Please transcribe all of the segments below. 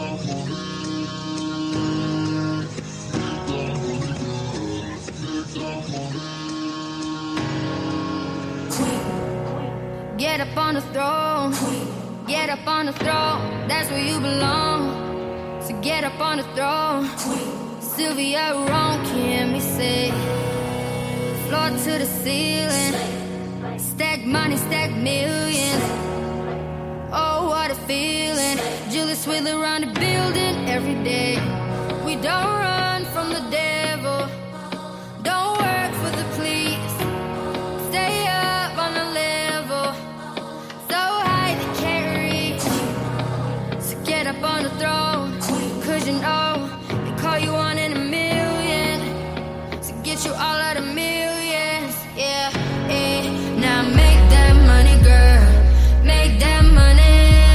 Get up on the throne, get up on the throne, that's where you belong. So get up on the throne, Sylvia Rome, can we say? Floor to the ceiling, stack money, stack millions. Oh, what a feeling, Julius Swindler around the building every day. We don't run from the devil, don't work for the police. Stay up on the level, so high they can't reach. So get up on the throne, cause you know they call you one in a million. So get you all out of millions, yeah, yeah. Now make that money, girl, make that money.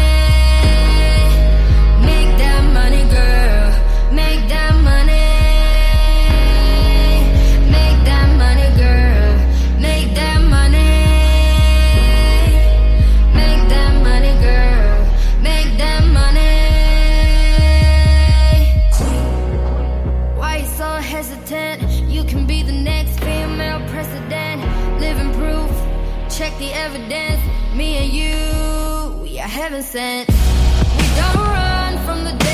Make that money, girl, make that money. Make that money, girl, make that money. Make that money, girl, make that money. Why you so hesitant? You can be the next female president. Living proof, check the evidence. Me and you, we are heaven sent. We don't run from the